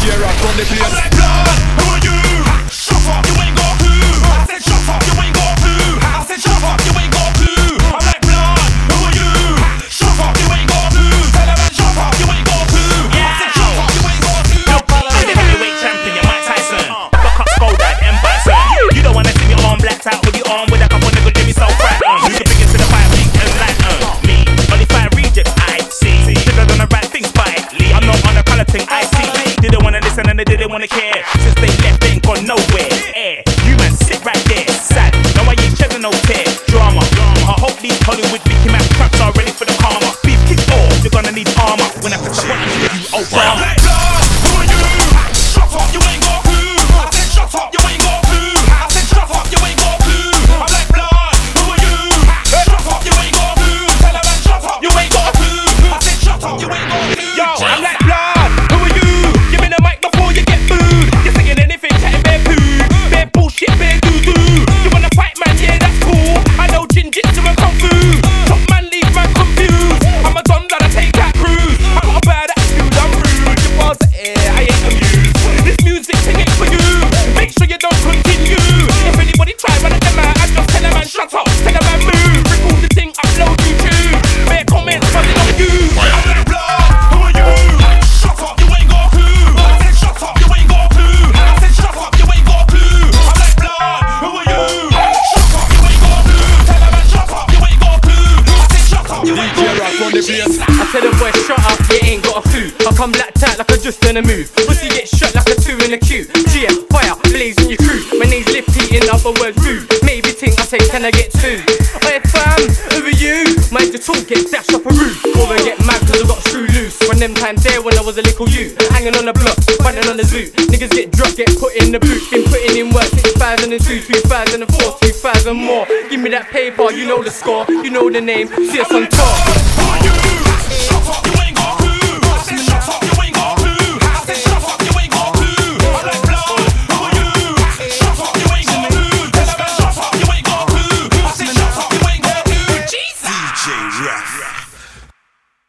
DJ Rock on the place. I'm like, blood, who are you? Shut up, you ain't got a clue. I said shut up, you ain't got a clue. I said shut up, you ain't got a clue. I'm like, blood, who are you? Shut up, you ain't got a clue. Tell a man shut up, you ain't got a clue. I said shut up, you ain't got a clue. I'm the heavyweight champion, you're Mike Tyson. Buck up, skull dad, M. Bison. You don't wanna see me arm blacked out with your arm with a couple niggas, let me so fat. You can bring it to the fire, big and light. Me, only 5 rejects, I see. Should've done the right things by Lee. I'm not on the colour thing, I see. Didn't wanna listen and they didn't wanna care. Since they left, they ain't gone nowhere. You man sit right there, sad. No, I ain't shedding no tear. Drama. I hope these Hollywood Mickey Mouse traps are ready for the karma. Beef kick off, you're gonna need armor. When I press the button, you Obama. I'm like, blood, who are you? Shut up, you ain't got a clue. I said shut up, you ain't got a clue. I said shut up, you ain't got a clue. I'm like, blood, who are you? Shut up, you ain't got a clue. Tell a man shut up, you ain't got a clue. I said shut up, you ain't got a clue. Yo, I'm like, blood, who are you? Give me the mic before you get booed. You're singing anything, chatting bare poo. Bare bullshit, bare doo-doo. You wanna fight, man, yeah, that's cool. I know Jin-Jitsu and Kung Fu. Top man, leave man confused. I'm a don that I take that cruise. I got a bad attitude, I'm rude. Your bars are air, I ain't amused. This music thing ain't for you. Make sure you don't continue. If anybody try run at them out, I just tell a man shut up, tell a man move. Record the thing, upload YouTube. Bare comments buzzing on you. I'm like, blood, who are you? Shut up, you ain't got a clue. I said shut up, you ain't got a clue. I said shut up, you ain't got a clue. I'm like, blood, who are you? Shut up, you ain't got a clue. Tell a man shut up, you ain't got a clue. I said shut up, you ain't DJ got a Rock clue. on the place. I tell the boy shut up, you ain't got a clue. I come black tight like I just done a move. Pussy get shot like a 2 in a queue. GM, fire, blazing your crew. My name's Lippy, in other words rude. Maybe think I say can I get 2? Hey fam, who are you? Mind the talk, get dashed off a roof. Or I get mad cause I got screw loose. When them times there when I was a little you. Hanging on the block, running on the zoo. Niggas get dropped, get put in the boot. Been putting in work 2002, 2004, 2000 more. Give me that paper, you know the score, you know the name, see us on top.